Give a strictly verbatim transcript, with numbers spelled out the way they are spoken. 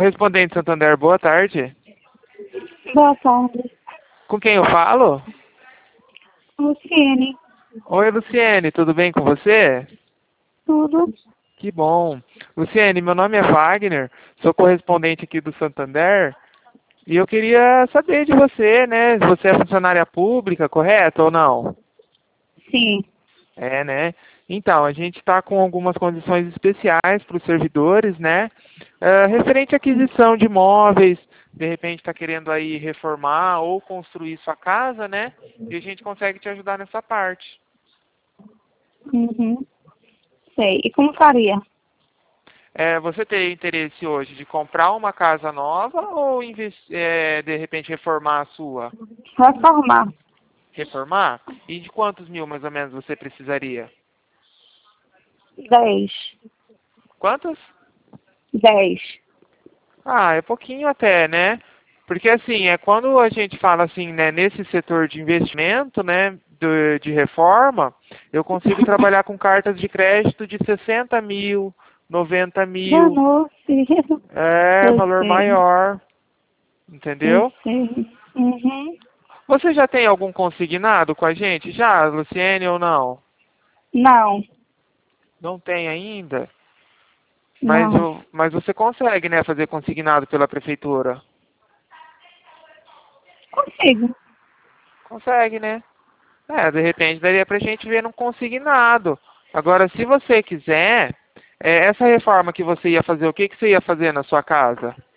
Correspondente Santander, boa tarde. Boa tarde. Com quem eu falo? Luciene. Oi, Luciene, tudo bem com você? Tudo? Que bom. Luciene, meu nome é Wagner, sou correspondente aqui do Santander e eu queria saber de você, né? Se você é funcionária pública, correto ou não? Sim. É, né? Então, a gente está com algumas condições especiais para os servidores, né? É, referente à aquisição de imóveis, de repente está querendo aí reformar ou construir sua casa, né? E a gente consegue te ajudar nessa parte. Uhum. Sei. E como faria? É, você tem interesse hoje de comprar uma casa nova ou inves- é, de repente reformar a sua? Reformar. Reformar? E de quantos mil mais ou menos você precisaria? Dez. Quantos? Dez. Ah, é pouquinho até, né? Porque assim, é quando a gente fala assim, né, nesse setor de investimento, né, do- de reforma, eu consigo trabalhar com cartas de crédito de sessenta mil, noventa mil, Danou, filho. é Eu valor sei. maior, Eu entendeu? sei. Uhum. Você já tem algum consignado com a gente? Já, Luciene, ou não? Não. Não tem ainda? Mas, Não. o, mas você consegue, né, fazer consignado pela prefeitura? Consigo. Consegue, né? É, de repente daria pra gente ver num consignado. Agora, se você quiser, é, essa reforma que você ia fazer, o que, que você ia fazer na sua casa?